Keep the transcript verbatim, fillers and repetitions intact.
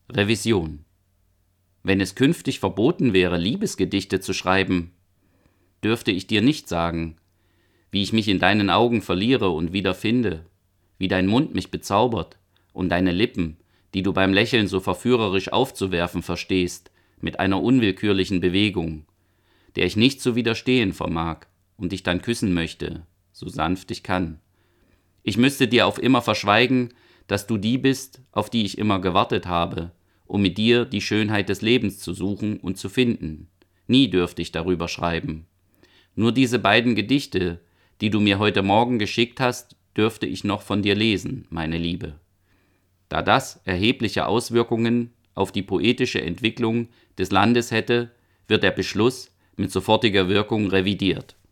Revision. Wenn es künftig verboten wäre, Liebesgedichte zu schreiben, dürfte ich dir nicht sagen, wie ich mich in deinen Augen verliere und wiederfinde, wie dein Mund mich bezaubert und deine Lippen, die du beim Lächeln so verführerisch aufzuwerfen verstehst, mit einer unwillkürlichen Bewegung, der ich nicht zu widerstehen vermag und dich dann küssen möchte, so sanft ich kann. Ich müsste dir auf immer verschweigen, dass du die bist, auf die ich immer gewartet habe, um mit dir die Schönheit des Lebens zu suchen und zu finden. Nie dürfte ich darüber schreiben. Nur diese beiden Gedichte, die du mir heute Morgen geschickt hast, dürfte ich noch von dir lesen, meine Liebe. Da das erhebliche Auswirkungen auf die poetische Entwicklung des Landes hätte, wird der Beschluss mit sofortiger Wirkung revidiert.